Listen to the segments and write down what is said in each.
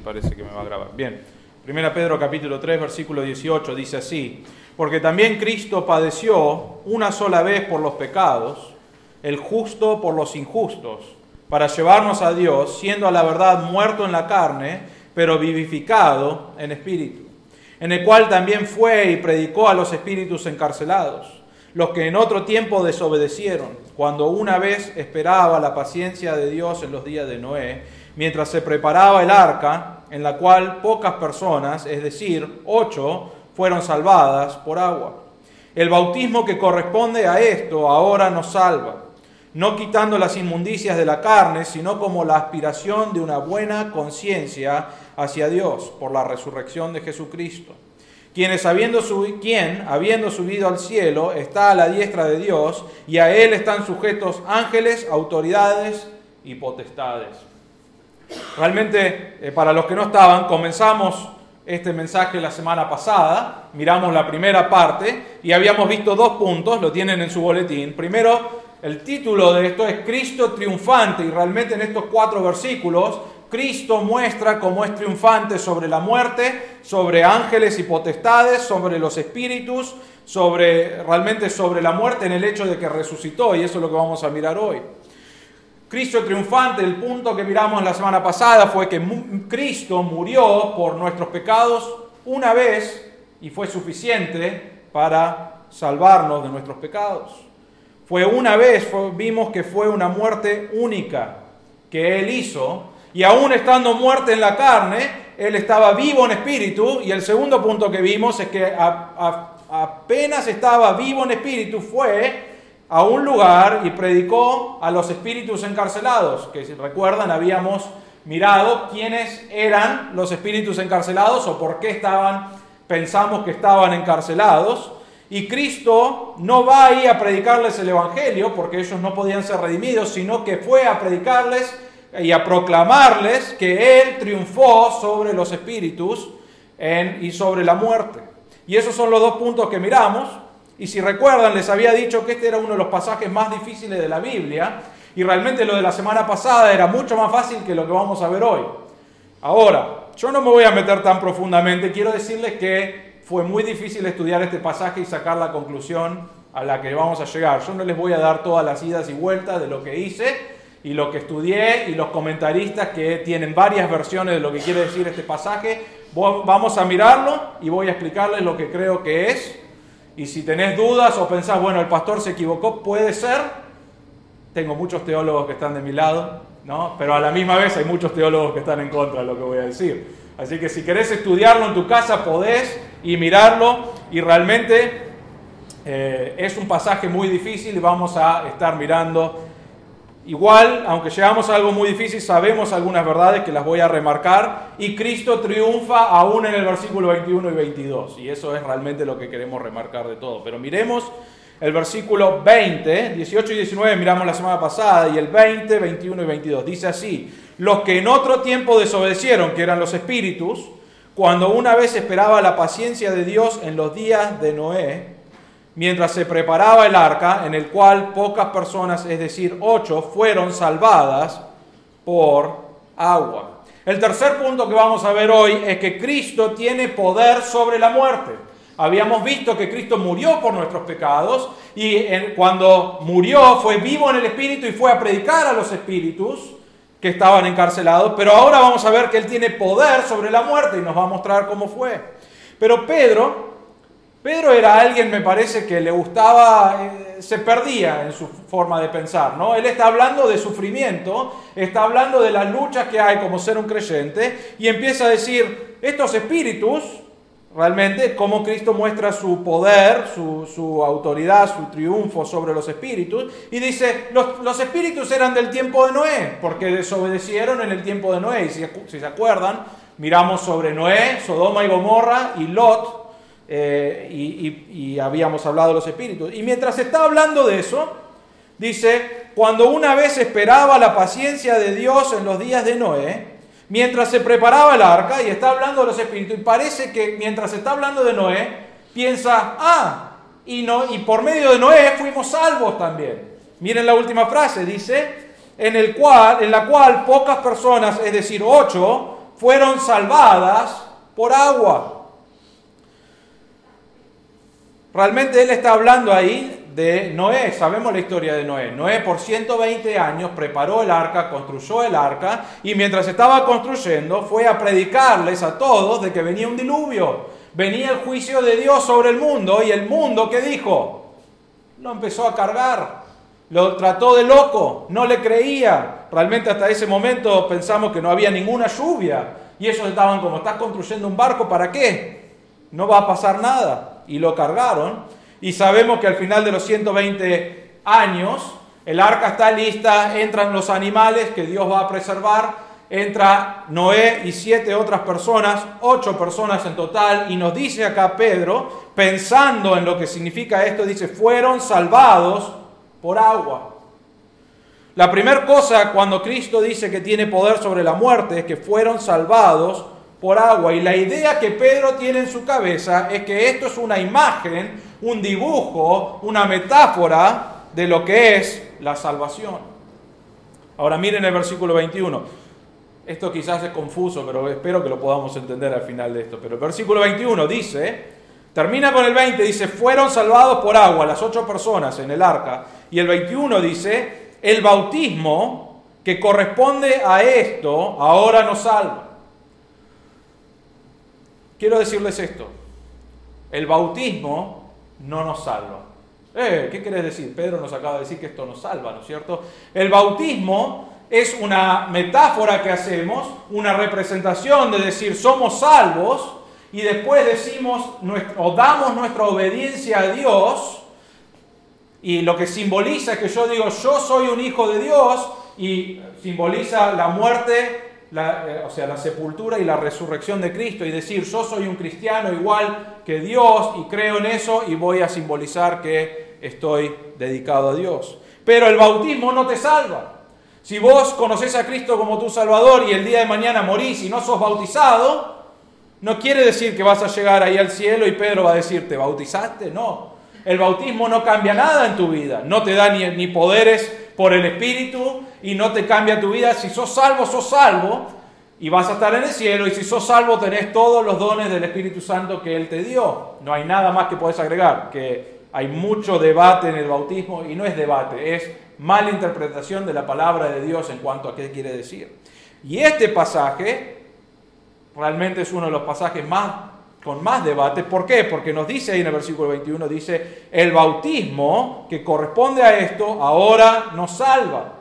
parece que me va a grabar. Bien, 1 Pedro capítulo 3, versículo 18, dice así: porque también Cristo padeció una sola vez por los pecados, el justo por los injustos, para llevarnos a Dios, siendo a la verdad muerto en la carne, pero vivificado en espíritu, en el cual también fue y predicó a los espíritus encarcelados, los que en otro tiempo desobedecieron, cuando una vez esperaba la paciencia de Dios en los días de Noé, mientras se preparaba el arca, en la cual pocas personas, es decir, 8, fueron salvadas por agua. El bautismo que corresponde a esto ahora nos salva, no quitando las inmundicias de la carne, sino como la aspiración de una buena conciencia hacia Dios, por la resurrección de Jesucristo, quien, habiendo subido al cielo, está a la diestra de Dios, y a él están sujetos ángeles, autoridades y potestades. Realmente, para los que no estaban, comenzamos este mensaje la semana pasada, miramos la primera parte, y habíamos visto 2 puntos, lo tienen en su boletín. Primero, el título de esto es Cristo triunfante, y realmente en estos 4 versículos, Cristo muestra cómo es triunfante sobre la muerte, sobre ángeles y potestades, sobre los espíritus, realmente sobre la muerte en el hecho de que resucitó, y eso es lo que vamos a mirar hoy. Cristo triunfante, el punto que miramos la semana pasada fue que Cristo murió por nuestros pecados una vez y fue suficiente para salvarnos de nuestros pecados. Fue una vez, vimos que fue una muerte única que Él hizo, y aún estando muerto en la carne, Él estaba vivo en espíritu. Y el segundo punto que vimos es que apenas estaba vivo en espíritu, fue a un lugar y predicó a los espíritus encarcelados, que si recuerdan habíamos mirado quiénes eran los espíritus encarcelados o por qué pensamos que estaban encarcelados. Y Cristo no va ahí a predicarles el evangelio, porque ellos no podían ser redimidos, sino que fue a predicarles y a proclamarles que Él triunfó sobre los espíritus y sobre la muerte. Y esos son los 2 puntos que miramos. Y si recuerdan, les había dicho que este era uno de los pasajes más difíciles de la Biblia, y realmente lo de la semana pasada era mucho más fácil que lo que vamos a ver hoy. Ahora, yo no me voy a meter tan profundamente, quiero decirles que fue muy difícil estudiar este pasaje y sacar la conclusión a la que vamos a llegar. Yo no les voy a dar todas las idas y vueltas de lo que hice y lo que estudié, y los comentaristas que tienen varias versiones de lo que quiere decir este pasaje. Vamos a mirarlo y voy a explicarles lo que creo que es. Y si tenés dudas o pensás, bueno, el pastor se equivocó, puede ser. Tengo muchos teólogos que están de mi lado, ¿no? Pero a la misma vez hay muchos teólogos que están en contra de lo que voy a decir. Así que si querés estudiarlo en tu casa, podés y mirarlo. Y realmente es un pasaje muy difícil y vamos a estar mirando. Igual, aunque llegamos a algo muy difícil, sabemos algunas verdades que las voy a remarcar, y Cristo triunfa aún en el versículo 21 y 22, y eso es realmente lo que queremos remarcar de todo. Pero miremos el versículo 20, 18 y 19 miramos la semana pasada, y el 20, 21 y 22. Dice así: los que en otro tiempo desobedecieron, que eran los espíritus, cuando una vez esperaba la paciencia de Dios en los días de Noé, mientras se preparaba el arca, en el cual pocas personas, es decir, 8, fueron salvadas por agua. El tercer punto que vamos a ver hoy es que Cristo tiene poder sobre la muerte. Habíamos visto que Cristo murió por nuestros pecados, y cuando murió fue vivo en el Espíritu y fue a predicar a los espíritus que estaban encarcelados, pero ahora vamos a ver que Él tiene poder sobre la muerte y nos va a mostrar cómo fue. Pero Pedro era alguien, me parece, que le gustaba, se perdía en su forma de pensar, ¿no? Él está hablando de sufrimiento, está hablando de las luchas que hay como ser un creyente, y empieza a decir, estos espíritus, realmente, cómo Cristo muestra su poder, su autoridad, su triunfo sobre los espíritus, y dice, los espíritus eran del tiempo de Noé, porque desobedecieron en el tiempo de Noé, y si se acuerdan, miramos sobre Noé, Sodoma y Gomorra, y Lot, y habíamos hablado de los espíritus. Y mientras está hablando de eso, dice, cuando una vez esperaba la paciencia de Dios en los días de Noé, mientras se preparaba el arca, y está hablando de los espíritus, y parece que mientras está hablando de Noé, piensa, y por medio de Noé fuimos salvos también. Miren la última frase, dice, en la cual pocas personas, es decir, 8, fueron salvadas por agua. Realmente él está hablando ahí de Noé. Sabemos la historia de Noé. Noé por 120 años preparó el arca, construyó el arca, y mientras estaba construyendo fue a predicarles a todos de que venía un diluvio. Venía el juicio de Dios sobre el mundo, y el mundo, ¿qué dijo? Lo empezó a cargar. Lo trató de loco, no le creía. Realmente hasta ese momento pensamos que no había ninguna lluvia. Y ellos estaban como, ¿estás construyendo un barco? ¿Para qué? No va a pasar nada. Y lo cargaron. Y sabemos que al final de los 120 años, el arca está lista, entran los animales que Dios va a preservar, entra Noé y 7 otras personas, 8 personas en total, y nos dice acá Pedro, pensando en lo que significa esto, dice, fueron salvados por agua. La primera cosa cuando Cristo dice que tiene poder sobre la muerte es que fueron salvados por agua. Y la idea que Pedro tiene en su cabeza es que esto es una imagen, un dibujo, una metáfora de lo que es la salvación. Ahora miren el versículo 21. Esto quizás es confuso, pero espero que lo podamos entender al final de esto. Pero el versículo 21 dice, termina con el 20, dice, fueron salvados por agua las 8 personas en el arca. Y el 21 dice, el bautismo que corresponde a esto ahora nos salva. Quiero decirles esto, el bautismo no nos salva. ¿Qué querés decir? Pedro nos acaba de decir que esto nos salva, ¿no es cierto? El bautismo es una metáfora que hacemos, una representación de decir somos salvos, y después decimos o damos nuestra obediencia a Dios, y lo que simboliza es que yo digo yo soy un hijo de Dios, y simboliza la muerte, la sepultura y la resurrección de Cristo, y decir yo soy un cristiano igual que Dios y creo en eso y voy a simbolizar que estoy dedicado a Dios. Pero el bautismo no te salva. Si vos conocés a Cristo como tu Salvador y el día de mañana morís y no sos bautizado, no quiere decir que vas a llegar ahí al cielo y Pedro va a decir, ¿te bautizaste? No. El bautismo no cambia nada en tu vida, no te da ni poderes por el Espíritu y no te cambia tu vida. Si sos salvo y vas a estar en el cielo, y si sos salvo tenés todos los dones del Espíritu Santo que Él te dio. No hay nada más que podés agregar, que hay mucho debate en el bautismo y no es debate, es mala interpretación de la palabra de Dios en cuanto a qué quiere decir. Y este pasaje realmente es uno de los pasajes con más debate. ¿Por qué? Porque nos dice ahí en el versículo 21, dice, el bautismo que corresponde a esto ahora nos salva.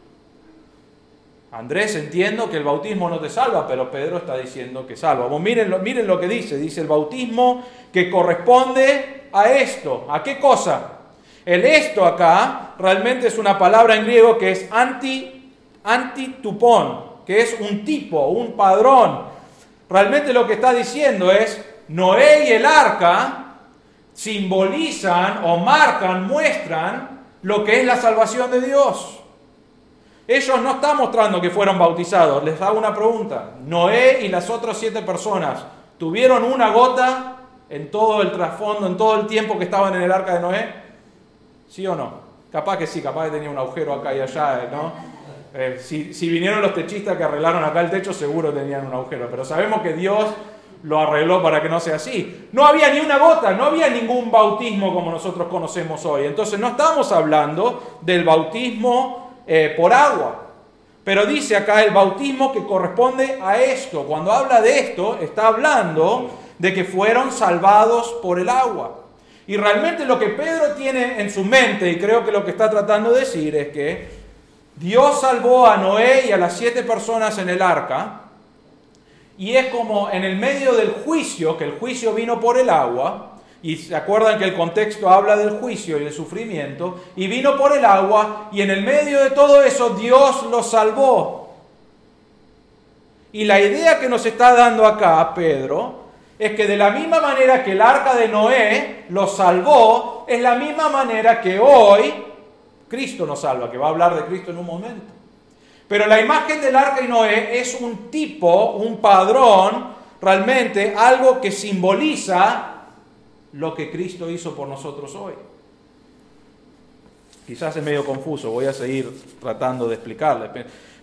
Andrés, entiendo que el bautismo no te salva, pero Pedro está diciendo que salva. Miren lo que dice el bautismo que corresponde a esto. ¿A qué cosa? El esto acá realmente es una palabra en griego que es antitupón, que es un tipo, un padrón. Realmente lo que está diciendo es, Noé y el arca simbolizan o marcan, muestran lo que es la salvación de Dios. Ellos no están mostrando que fueron bautizados. Les hago una pregunta. ¿Noé y las otras 7 personas tuvieron una gota en todo el trasfondo, en todo el tiempo que estaban en el arca de Noé? ¿Sí o no? Capaz que sí, capaz que tenía un agujero acá y allá, ¿no? Si vinieron los techistas que arreglaron acá el techo, seguro tenían un agujero. Pero sabemos que Dios lo arregló para que no sea así. No había ni una gota, no había ningún bautismo como nosotros conocemos hoy. Entonces no estamos hablando del bautismo por agua. Pero dice acá el bautismo que corresponde a esto. Cuando habla de esto, está hablando de que fueron salvados por el agua. Y realmente lo que Pedro tiene en su mente, y creo que lo que está tratando de decir, es que Dios salvó a Noé y a las 7 personas en el arca, y es como en el medio del juicio, que el juicio vino por el agua, y se acuerdan que el contexto habla del juicio y del sufrimiento, y vino por el agua, y en el medio de todo eso Dios los salvó. Y la idea que nos está dando acá Pedro es que de la misma manera que el arca de Noé los salvó, es la misma manera que hoy Cristo nos salva, que va a hablar de Cristo en un momento. Pero la imagen del arca de Noé es un tipo, un padrón, realmente algo que simboliza lo que Cristo hizo por nosotros hoy. Quizás es medio confuso, voy a seguir tratando de explicarles.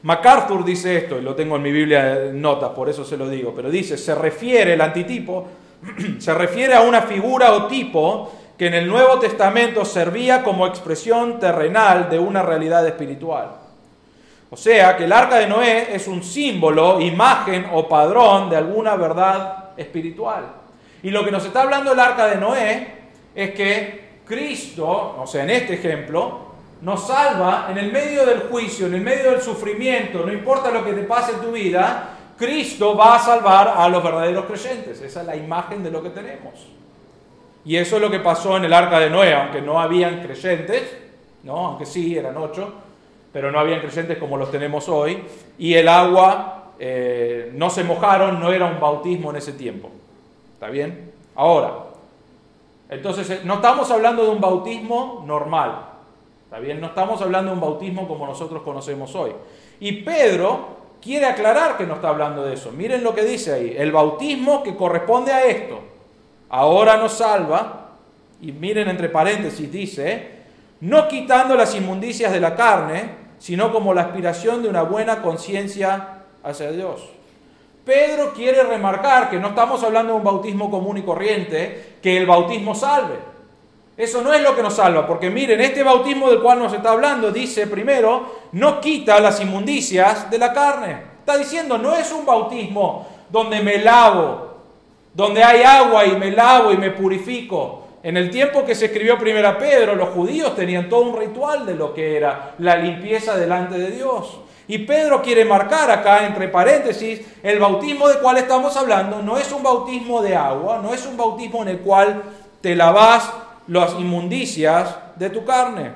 MacArthur dice esto, y lo tengo en mi Biblia en notas, por eso se lo digo, pero dice, el antitipo, se refiere a una figura o tipo que en el Nuevo Testamento servía como expresión terrenal de una realidad espiritual. O sea, que el arca de Noé es un símbolo, imagen o padrón de alguna verdad espiritual. Y lo que nos está hablando el arca de Noé es que Cristo, o sea, en este ejemplo, nos salva en el medio del juicio, en el medio del sufrimiento, no importa lo que te pase en tu vida, Cristo va a salvar a los verdaderos creyentes. Esa es la imagen de lo que tenemos. Y eso es lo que pasó en el arca de Noé, aunque no habían creyentes, ¿no? Aunque sí, eran 8, pero no habían creyentes como los tenemos hoy, y el agua no se mojaron, no era un bautismo en ese tiempo. ¿Está bien? Ahora, entonces no estamos hablando de un bautismo normal. ¿Está bien? No estamos hablando de un bautismo como nosotros conocemos hoy. Y Pedro quiere aclarar que no está hablando de eso. Miren lo que dice ahí. El bautismo que corresponde a esto, ahora nos salva, y miren entre paréntesis, dice, no quitando las inmundicias de la carne, sino como la aspiración de una buena conciencia hacia Dios. Pedro quiere remarcar que no estamos hablando de un bautismo común y corriente, que el bautismo salve. Eso no es lo que nos salva, porque miren, este bautismo del cual nos está hablando dice primero, no quita las inmundicias de la carne. Está diciendo, no es un bautismo donde me lavo, donde hay agua y me lavo y me purifico. En el tiempo que se escribió 1 Pedro, los judíos tenían todo un ritual de lo que era la limpieza delante de Dios. Y Pedro quiere marcar acá, entre paréntesis, el bautismo del cual estamos hablando no es un bautismo de agua, no es un bautismo en el cual te lavas las inmundicias de tu carne.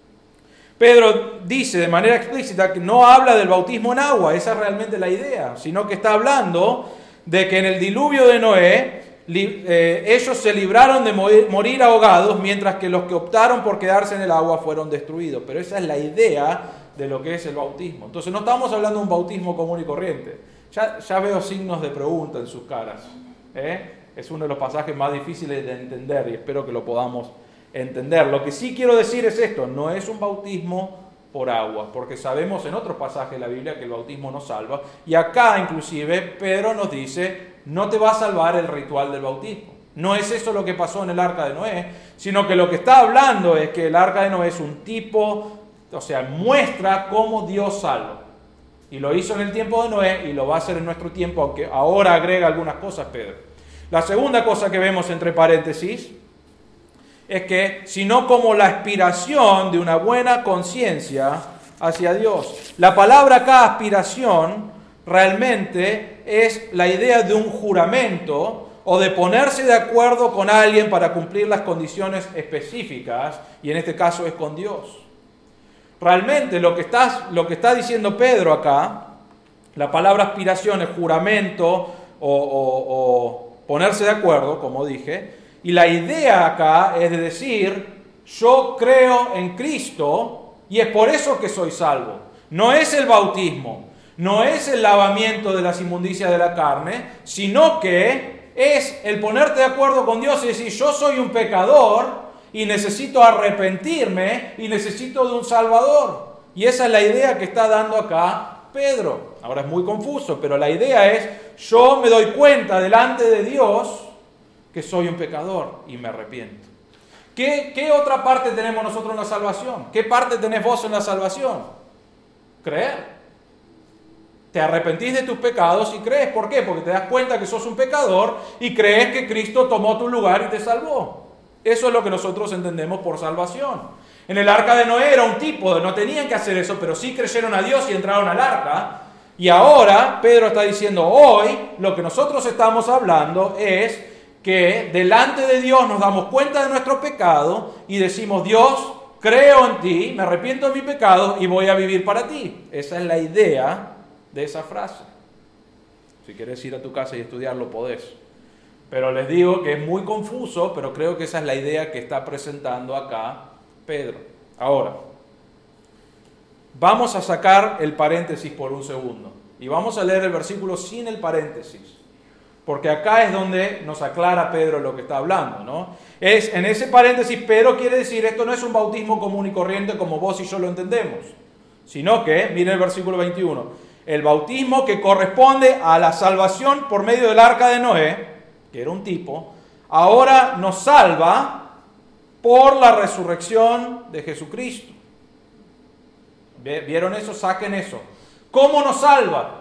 Pedro dice de manera explícita que no habla del bautismo en agua, esa es realmente la idea, sino que está hablando de que en el diluvio de Noé ellos se libraron de morir ahogados, mientras que los que optaron por quedarse en el agua fueron destruidos. Pero esa es la idea de lo que es el bautismo. Entonces no estamos hablando de un bautismo común y corriente. Ya veo signos de pregunta en sus caras. Es uno de los pasajes más difíciles de entender y espero que lo podamos entender. Lo que sí quiero decir es esto, no es un bautismo por agua, porque sabemos en otros pasajes de la Biblia que el bautismo no salva, y acá inclusive Pedro nos dice, no te va a salvar el ritual del bautismo. No es eso lo que pasó en el arca de Noé, sino que lo que está hablando es que el arca de Noé es un tipo, o sea, muestra cómo Dios salva. Y lo hizo en el tiempo de Noé y lo va a hacer en nuestro tiempo, aunque ahora agrega algunas cosas Pedro. La segunda cosa que vemos entre paréntesis es que, sino como la aspiración de una buena conciencia hacia Dios. La palabra acá, aspiración, realmente es la idea de un juramento o de ponerse de acuerdo con alguien para cumplir las condiciones específicas, y en este caso es con Dios. Realmente lo que está diciendo Pedro acá, la palabra aspiración es juramento o ponerse de acuerdo, como dije, y la idea acá es de decir, yo creo en Cristo y es por eso que soy salvo. No es el bautismo, no es el lavamiento de las inmundicias de la carne, sino que es el ponerte de acuerdo con Dios y decir, yo soy un pecador y necesito arrepentirme y necesito de un Salvador. Y esa es la idea que está dando acá Pedro. Ahora es muy confuso, pero la idea es, yo me doy cuenta delante de Dios que soy un pecador y me arrepiento. ¿Qué otra parte tenemos nosotros en la salvación? ¿Qué parte tenés vos en la salvación? Creer. Te arrepentís de tus pecados y crees. ¿Por qué? Porque te das cuenta que sos un pecador y crees que Cristo tomó tu lugar y te salvó. Eso es lo que nosotros entendemos por salvación. En el arca de Noé era un tipo, no tenían que hacer eso, pero sí creyeron a Dios y entraron al arca. Y ahora Pedro está diciendo, hoy lo que nosotros estamos hablando es que delante de Dios nos damos cuenta de nuestro pecado y decimos, Dios, creo en ti, me arrepiento de mi pecado y voy a vivir para ti. Esa es la idea de esa frase. Si quieres ir a tu casa y estudiarlo, podés. Pero les digo que es muy confuso, pero creo que esa es la idea que está presentando acá Pedro. Ahora, vamos a sacar el paréntesis por un segundo y vamos a leer el versículo sin el paréntesis, porque acá es donde nos aclara Pedro lo que está hablando, ¿no? En ese paréntesis Pedro quiere decir, esto no es un bautismo común y corriente como vos y yo lo entendemos, sino que, mire el versículo 21, el bautismo que corresponde a la salvación por medio del arca de Noé, que era un tipo, ahora nos salva por la resurrección de Jesucristo. ¿Vieron eso? Saquen eso. ¿Cómo nos salva?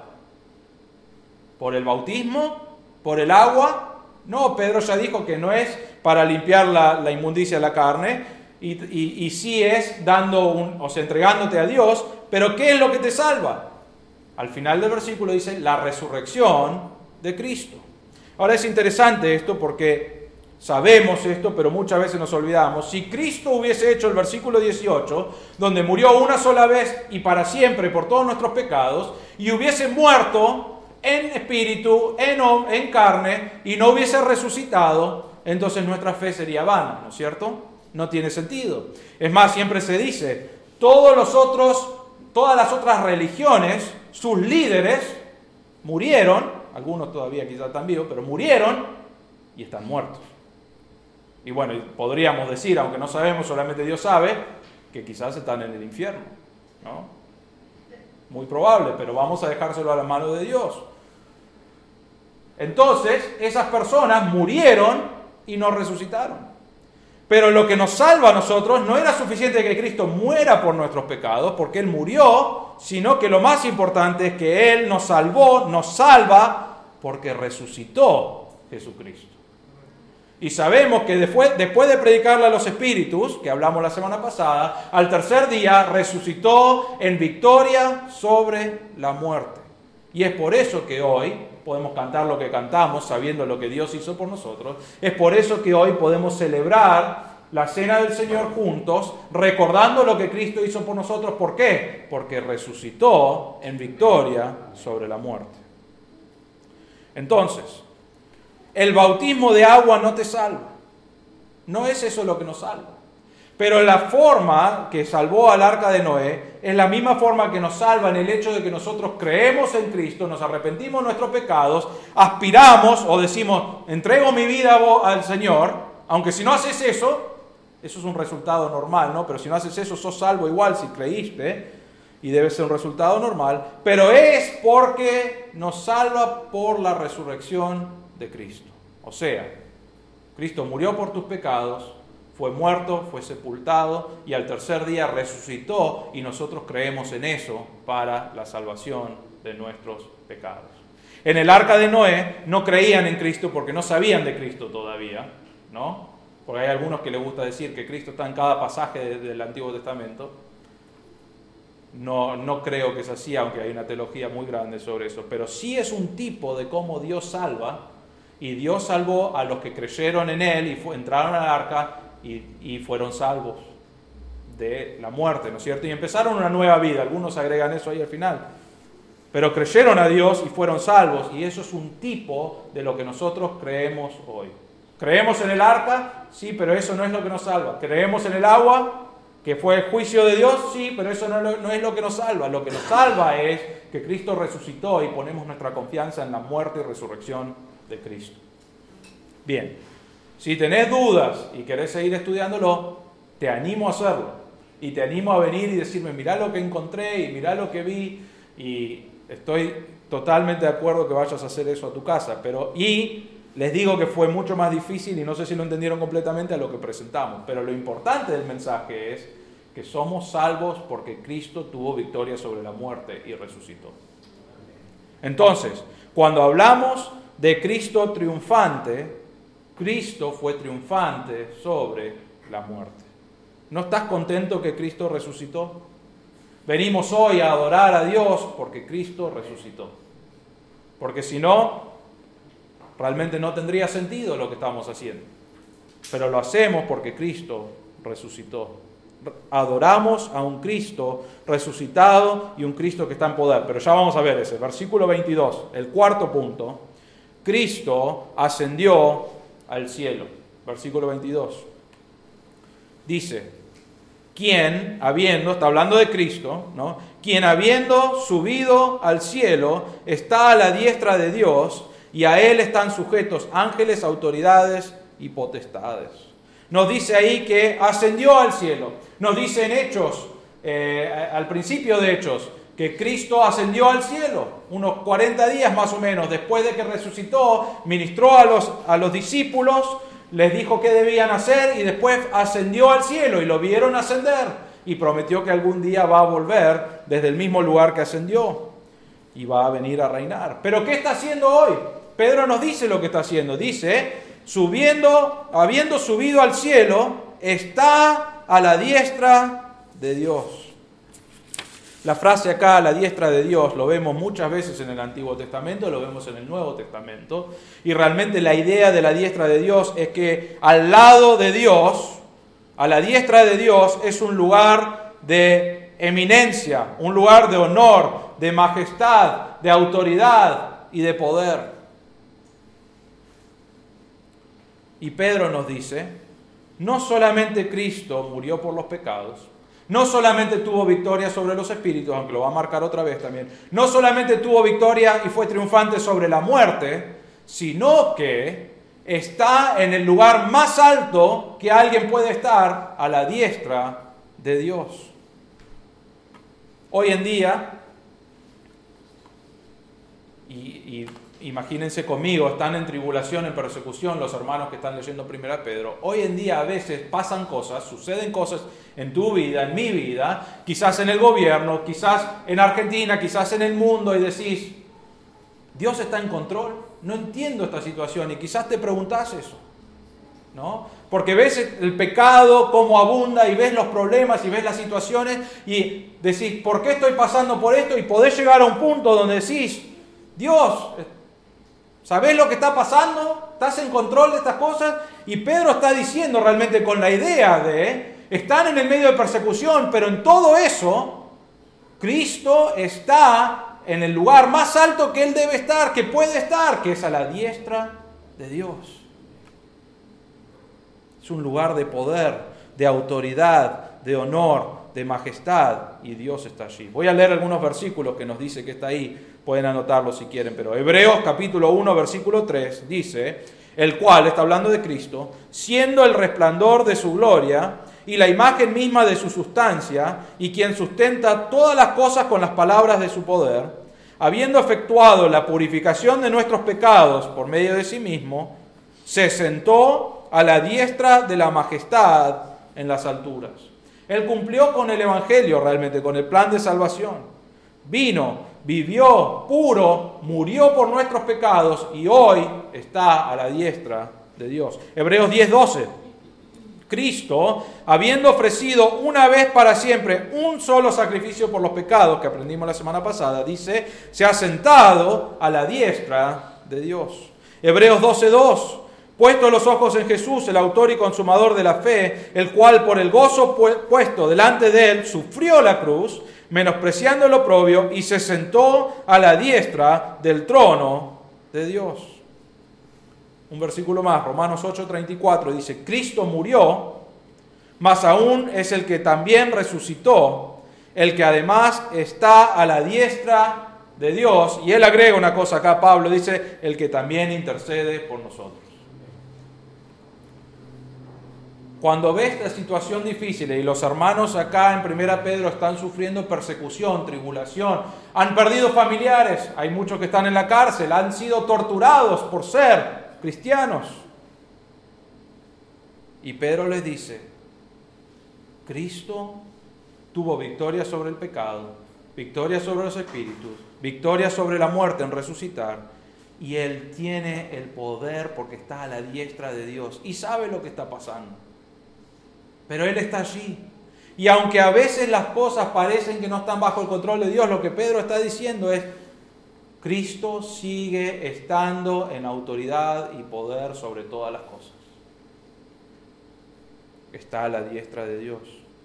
¿Por el bautismo? ¿Por el agua? No, Pedro ya dijo que no es para limpiar la inmundicia de la carne, y sí es entregándote a Dios, pero ¿qué es lo que te salva? Al final del versículo dice la resurrección de Cristo. Ahora es interesante esto porque sabemos esto, pero muchas veces nos olvidamos. Si Cristo hubiese hecho el versículo 18, donde murió una sola vez y para siempre por todos nuestros pecados, y hubiese muerto en espíritu, en carne, y no hubiese resucitado, entonces nuestra fe sería vana, ¿no es cierto? No tiene sentido. Es más, siempre se dice, todas las otras religiones, sus líderes murieron, algunos todavía quizás están vivos, pero murieron y están muertos. Y bueno, podríamos decir, aunque no sabemos, solamente Dios sabe, que quizás están en el infierno, ¿no? Muy probable, pero vamos a dejárselo a la mano de Dios. Entonces, esas personas murieron y no resucitaron. Pero lo que nos salva a nosotros no era suficiente que Cristo muera por nuestros pecados, porque Él murió, sino que lo más importante es que Él nos salva, porque resucitó Jesucristo. Y sabemos que después de predicarle a los espíritus, que hablamos la semana pasada, al tercer día resucitó en victoria sobre la muerte. Y es por eso que hoy podemos cantar lo que cantamos, sabiendo lo que Dios hizo por nosotros. Es por eso que hoy podemos celebrar la cena del Señor juntos, recordando lo que Cristo hizo por nosotros. ¿Por qué? Porque resucitó en victoria sobre la muerte. Entonces, el bautismo de agua no te salva. No es eso lo que nos salva. Pero la forma que salvó al arca de Noé es la misma forma que nos salva en el hecho de que nosotros creemos en Cristo, nos arrepentimos de nuestros pecados, aspiramos o decimos, entrego mi vida al Señor, aunque si no haces eso es un resultado normal, ¿no? Pero si no haces eso, sos salvo igual si creíste, y debe ser un resultado normal, pero es porque nos salva por la resurrección de Cristo. O sea, Cristo murió por tus pecados, fue muerto, fue sepultado y al tercer día resucitó, y nosotros creemos en eso para la salvación de nuestros pecados. En el arca de Noé no creían en Cristo porque no sabían de Cristo todavía, ¿no? Porque hay algunos que les gusta decir que Cristo está en cada pasaje del Antiguo Testamento. No creo que es así, aunque hay una teología muy grande sobre eso, pero sí es un tipo de cómo Dios salva, y Dios salvó a los que creyeron en Él y entraron al arca y fueron salvos de la muerte, ¿no es cierto? Y empezaron una nueva vida, algunos agregan eso ahí al final, pero creyeron a Dios y fueron salvos, y eso es un tipo de lo que nosotros creemos hoy. ¿Creemos en el arca? Sí, pero eso no es lo que nos salva. ¿Creemos en el agua? ¿Que fue el juicio de Dios? Sí, pero eso no es lo que nos salva. Lo que nos salva es que Cristo resucitó y ponemos nuestra confianza en la muerte y resurrección de Cristo. Bien, si tenés dudas y querés seguir estudiándolo, te animo a hacerlo. Y te animo a venir y decirme, mirá lo que encontré y mirá lo que vi. Y estoy totalmente de acuerdo que vayas a hacer eso a tu casa. Y les digo que fue mucho más difícil y no sé si lo entendieron completamente a lo que presentamos. Pero lo importante del mensaje es que somos salvos porque Cristo tuvo victoria sobre la muerte y resucitó. Entonces, cuando hablamos de Cristo triunfante, Cristo fue triunfante sobre la muerte. ¿No estás contento que Cristo resucitó? Venimos hoy a adorar a Dios porque Cristo resucitó. Porque si no, realmente no tendría sentido lo que estamos haciendo. Pero lo hacemos porque Cristo resucitó. Adoramos a un Cristo resucitado y un Cristo que está en poder. Pero ya vamos a ver ese. Versículo 22, el cuarto punto. Cristo ascendió al cielo. Versículo 22. Dice, quien habiendo, está hablando de Cristo, ¿no? Quien habiendo subido al cielo está a la diestra de Dios, y a Él están sujetos ángeles, autoridades y potestades. Nos dice ahí que ascendió al cielo. Nos dice en Hechos al principio de Hechos, que Cristo ascendió al cielo, unos 40 días más o menos, después de que resucitó, ministró a los discípulos, les dijo qué debían hacer y después ascendió al cielo y lo vieron ascender y prometió que algún día va a volver desde el mismo lugar que ascendió y va a venir a reinar. ¿Pero qué está haciendo hoy? Pedro nos dice lo que está haciendo. Dice, habiendo subido al cielo, está a la diestra de Dios. La frase acá, a la diestra de Dios, lo vemos muchas veces en el Antiguo Testamento, lo vemos en el Nuevo Testamento, y realmente la idea de la diestra de Dios es que al lado de Dios, a la diestra de Dios, es un lugar de eminencia, un lugar de honor, de majestad, de autoridad y de poder. Y Pedro nos dice, no solamente Cristo murió por los pecados, no solamente tuvo victoria sobre los espíritus, aunque lo va a marcar otra vez también, no solamente tuvo victoria y fue triunfante sobre la muerte, sino que está en el lugar más alto que alguien puede estar, a la diestra de Dios. Hoy en día, y imagínense conmigo, están en tribulación, en persecución los hermanos que están leyendo 1 Pedro. Hoy en día a veces pasan cosas, suceden cosas en tu vida, en mi vida, quizás en el gobierno, quizás en Argentina, quizás en el mundo, y decís, ¿Dios está en control? No entiendo esta situación, y quizás te preguntás eso, ¿no? Porque ves el pecado, cómo abunda, y ves los problemas, y ves las situaciones, y decís, ¿por qué estoy pasando por esto? Y podés llegar a un punto donde decís, Dios, ¿sabés lo que está pasando? ¿Estás en control de estas cosas? Y Pedro está diciendo realmente con la idea de, están en el medio de persecución, pero en todo eso, Cristo está en el lugar más alto que Él debe estar, que puede estar, que es a la diestra de Dios. Es un lugar de poder, de autoridad, de honor, de majestad, y Dios está allí. Voy a leer algunos versículos que nos dice que está ahí. Pueden anotarlo si quieren, pero Hebreos capítulo 1, versículo 3 dice, el cual, está hablando de Cristo, siendo el resplandor de su gloria y la imagen misma de su sustancia, y quien sustenta todas las cosas con las palabras de su poder, habiendo efectuado la purificación de nuestros pecados por medio de sí mismo, se sentó a la diestra de la majestad en las alturas. Él cumplió con el evangelio realmente, con el plan de salvación. Vivió puro, murió por nuestros pecados y hoy está a la diestra de Dios. Hebreos 10:12. Cristo, habiendo ofrecido una vez para siempre un solo sacrificio por los pecados, que aprendimos la semana pasada, dice, se ha sentado a la diestra de Dios. Hebreos 12:2. Puesto los ojos en Jesús, el autor y consumador de la fe, el cual por el gozo puesto delante de él sufrió la cruz, menospreciando el oprobio, y se sentó a la diestra del trono de Dios. Un versículo más, Romanos 8:34, dice, Cristo murió, mas aún es el que también resucitó, el que además está a la diestra de Dios. Y él agrega una cosa acá, Pablo dice, el que también intercede por nosotros. Cuando ves la situación difícil y los hermanos acá en 1 Pedro están sufriendo persecución, tribulación, han perdido familiares, hay muchos que están en la cárcel, han sido torturados por ser cristianos. Y Pedro les dice, Cristo tuvo victoria sobre el pecado, victoria sobre los espíritus, victoria sobre la muerte en resucitar, y Él tiene el poder porque está a la diestra de Dios y sabe lo que está pasando. Pero Él está allí. Y aunque a veces las cosas parecen que no están bajo el control de Dios, lo que Pedro está diciendo es, Cristo sigue estando en autoridad y poder sobre todas las cosas. Está a la diestra de Dios.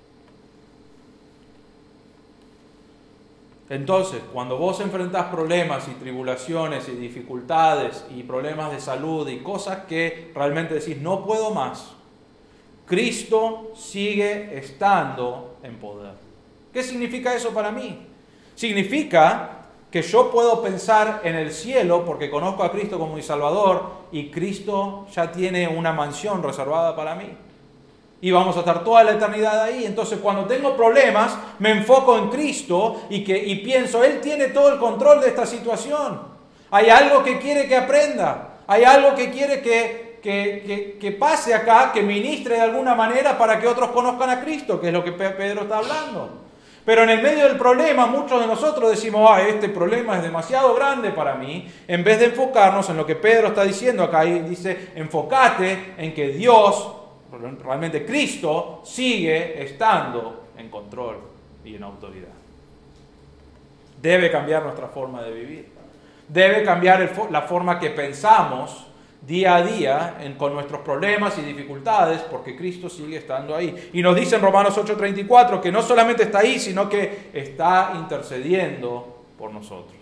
Entonces, cuando vos enfrentás problemas y tribulaciones y dificultades y problemas de salud y cosas que realmente decís, no puedo más, Cristo sigue estando en poder. ¿Qué significa eso para mí? Significa que yo puedo pensar en el cielo porque conozco a Cristo como mi Salvador y Cristo ya tiene una mansión reservada para mí. y vamos a estar toda la eternidad ahí. Entonces, cuando tengo problemas, me enfoco en Cristo y pienso, Él tiene todo el control de esta situación. Hay algo que quiere que aprenda, hay algo que quiere que pase acá, que ministre de alguna manera para que otros conozcan a Cristo, que es lo que Pedro está hablando. Pero en el medio del problema, muchos de nosotros decimos, este problema es demasiado grande para mí, en vez de enfocarnos en lo que Pedro está diciendo acá, y dice, enfócate en que Dios, realmente Cristo, sigue estando en control y en autoridad. Debe cambiar nuestra forma de vivir. Debe cambiar la forma que pensamos día a día con nuestros problemas y dificultades, porque Cristo sigue estando ahí. Y nos dice en Romanos 8:34 que no solamente está ahí, sino que está intercediendo por nosotros.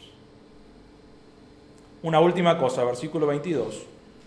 Una última cosa, versículo 22.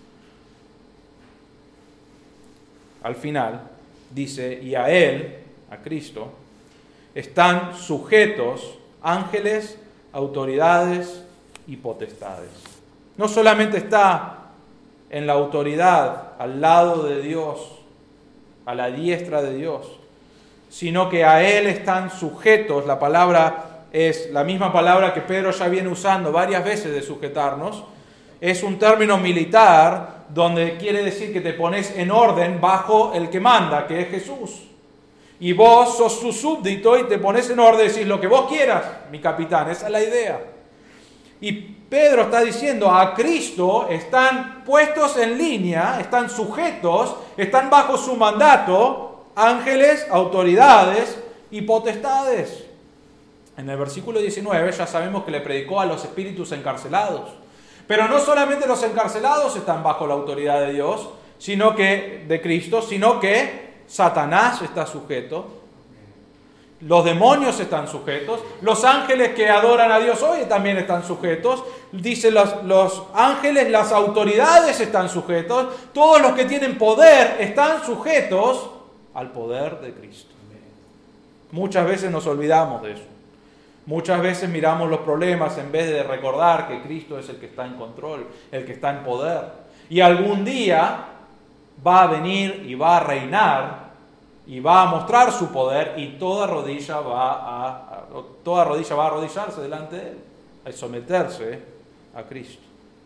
Al final dice, y a Él, a Cristo, están sujetos ángeles, autoridades y potestades. No solamente está en la autoridad, al lado de Dios, a la diestra de Dios, sino que a Él están sujetos. La palabra es la misma palabra que Pedro ya viene usando varias veces de sujetarnos. Es un término militar donde quiere decir que te pones en orden bajo el que manda, que es Jesús. Y vos sos su súbdito y te pones en orden y decís lo que vos quieras, mi capitán. Esa es la idea. Y Pedro está diciendo, a Cristo están puestos en línea, están sujetos, están bajo su mandato, ángeles, autoridades y potestades. En el versículo 19 ya sabemos que le predicó a los espíritus encarcelados. Pero no solamente los encarcelados están bajo la autoridad de Dios, de Cristo, sino que Satanás está sujeto. Los demonios están sujetos, los ángeles que adoran a Dios hoy también están sujetos, dice los ángeles, las autoridades están sujetos, todos los que tienen poder están sujetos al poder de Cristo. Muchas veces nos olvidamos de eso, muchas veces miramos los problemas en vez de recordar que Cristo es el que está en control, el que está en poder, y algún día va a venir y va a reinar, y va a mostrar su poder, y toda rodilla va a arrodillarse delante de Él, a someterse a Cristo.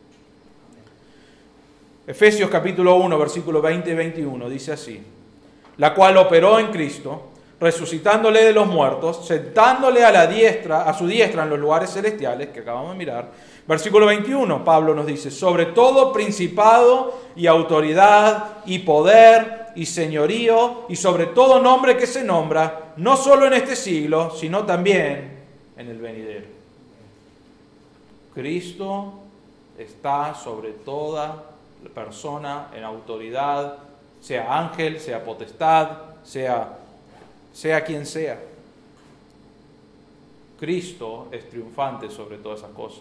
Efesios capítulo 1, versículos 20 y 21 dice así: la cual operó en Cristo, resucitándole de los muertos, sentándole a su diestra en los lugares celestiales, que acabamos de mirar. Versículo 21, Pablo nos dice, sobre todo principado y autoridad y poder y señorío y sobre todo nombre que se nombra, no solo en este siglo, sino también en el venidero. Cristo está sobre toda persona en autoridad, sea ángel, sea potestad, sea quien sea. Cristo es triunfante sobre todas esas cosas.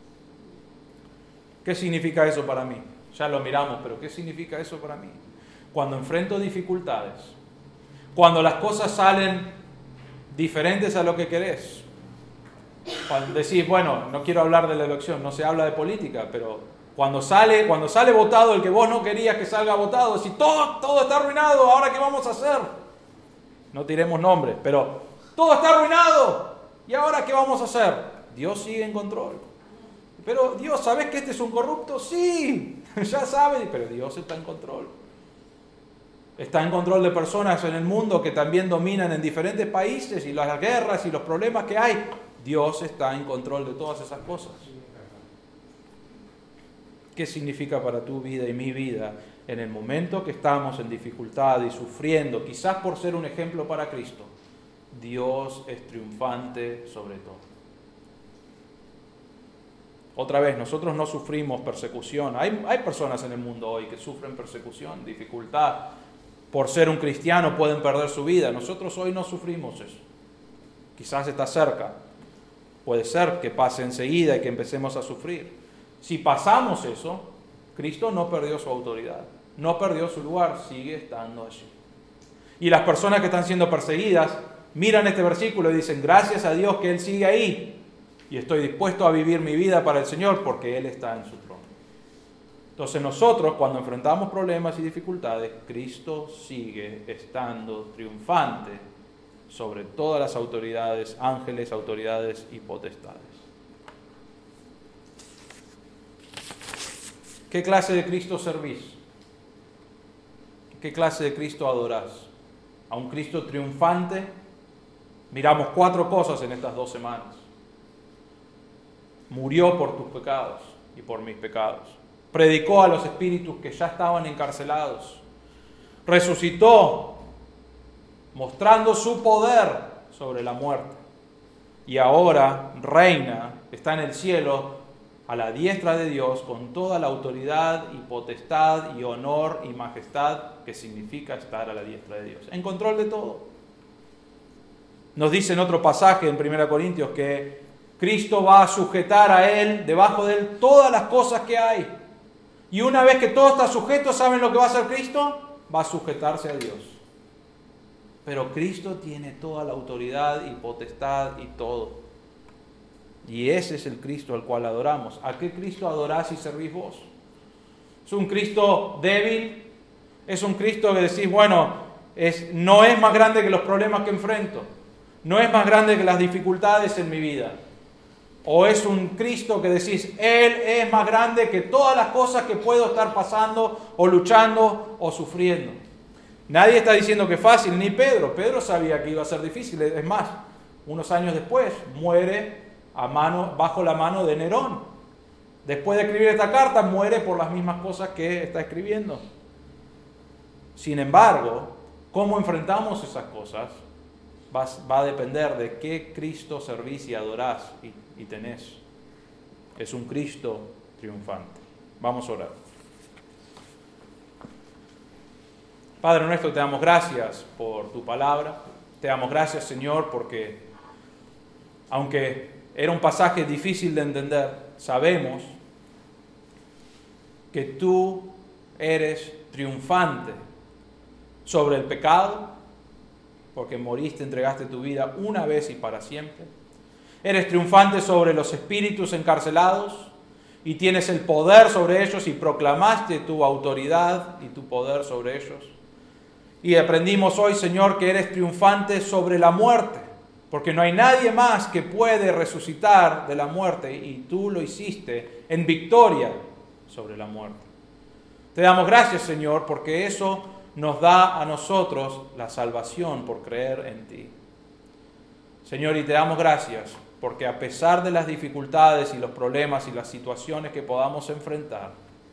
¿Qué significa eso para mí? Ya lo miramos, pero ¿qué significa eso para mí? Cuando enfrento dificultades, cuando las cosas salen diferentes a lo que querés, cuando decís, bueno, no quiero hablar de la elección, no se habla de política, pero cuando sale votado el que vos no querías que salga votado, decís, todo está arruinado, ¿ahora qué vamos a hacer? No tiremos nombres, pero todo está arruinado, ¿y ahora qué vamos a hacer? Dios sigue en control. Pero Dios, ¿sabés que este es un corrupto? Sí, ya sabes, pero Dios está en control. Está en control de personas en el mundo que también dominan en diferentes países y las guerras y los problemas que hay. Dios está en control de todas esas cosas. ¿Qué significa para tu vida y mi vida en el momento que estamos en dificultad y sufriendo, quizás por ser un ejemplo para Cristo? Dios es triunfante sobre todo. Otra vez, nosotros no sufrimos persecución. Hay personas en el mundo hoy que sufren persecución, dificultad. Por ser un cristiano pueden perder su vida. Nosotros hoy no sufrimos eso. Quizás está cerca. Puede ser que pase enseguida y que empecemos a sufrir. Si pasamos eso, Cristo no perdió su autoridad, no perdió su lugar, sigue estando allí. Y las personas que están siendo perseguidas miran este versículo y dicen, gracias a Dios que Él sigue ahí. Y estoy dispuesto a vivir mi vida para el Señor porque Él está en su trono. Entonces nosotros, cuando enfrentamos problemas y dificultades, Cristo sigue estando triunfante sobre todas las autoridades, ángeles, autoridades y potestades. ¿Qué clase de Cristo servís? ¿Qué clase de Cristo adorás? ¿A un Cristo triunfante? Miramos 4 cosas en estas 2 semanas. Murió por tus pecados y por mis pecados. Predicó a los espíritus que ya estaban encarcelados. Resucitó, mostrando su poder sobre la muerte. Y ahora reina, está en el cielo, a la diestra de Dios, con toda la autoridad y potestad y honor y majestad que significa estar a la diestra de Dios. En control de todo. Nos dice en otro pasaje en 1 Corintios que Cristo va a sujetar a Él, debajo de Él, todas las cosas que hay. Y una vez que todo está sujeto, ¿saben lo que va a hacer Cristo? Va a sujetarse a Dios. Pero Cristo tiene toda la autoridad y potestad y todo. Y ese es el Cristo al cual adoramos. ¿A qué Cristo adorás y servís vos? ¿Es un Cristo débil? ¿Es un Cristo que decís, bueno, no es más grande que los problemas que enfrento? ¿No es más grande que las dificultades en mi vida? ¿O es un Cristo que decís, Él es más grande que todas las cosas que puedo estar pasando o luchando o sufriendo? Nadie está diciendo que es fácil, ni Pedro. Pedro sabía que iba a ser difícil. Es más, unos años después muere bajo la mano de Nerón. Después de escribir esta carta, muere por las mismas cosas que está escribiendo. Sin embargo, cómo enfrentamos esas cosas va a depender de qué Cristo servís y adorás y tenés. Es un Cristo triunfante. Vamos a orar. Padre nuestro, te damos gracias por tu palabra. Te damos gracias, Señor, porque aunque era un pasaje difícil de entender, sabemos que tú eres triunfante sobre el pecado, porque moriste, entregaste tu vida una vez y para siempre. Eres triunfante sobre los espíritus encarcelados y tienes el poder sobre ellos y proclamaste tu autoridad y tu poder sobre ellos. Y aprendimos hoy, Señor, que eres triunfante sobre la muerte, porque no hay nadie más que puede resucitar de la muerte y tú lo hiciste en victoria sobre la muerte. Te damos gracias, Señor, porque eso nos da a nosotros la salvación por creer en ti. Señor, y te damos gracias porque a pesar de las dificultades y los problemas y las situaciones que podamos enfrentar,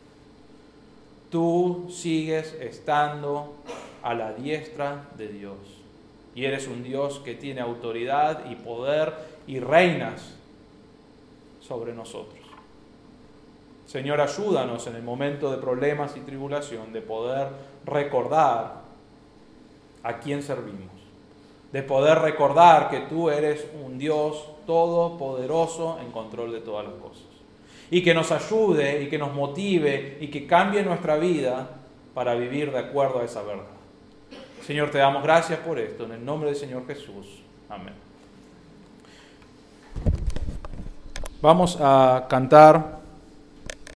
tú sigues estando a la diestra de Dios. Y eres un Dios que tiene autoridad y poder y reinas sobre nosotros. Señor, ayúdanos en el momento de problemas y tribulación de poder recordar a quién servimos, de poder recordar que tú eres un Dios todopoderoso en control de todas las cosas, y que nos ayude y que nos motive y que cambie nuestra vida para vivir de acuerdo a esa verdad. Señor, te damos gracias por esto, en el nombre del Señor Jesús. Amén. Vamos a cantar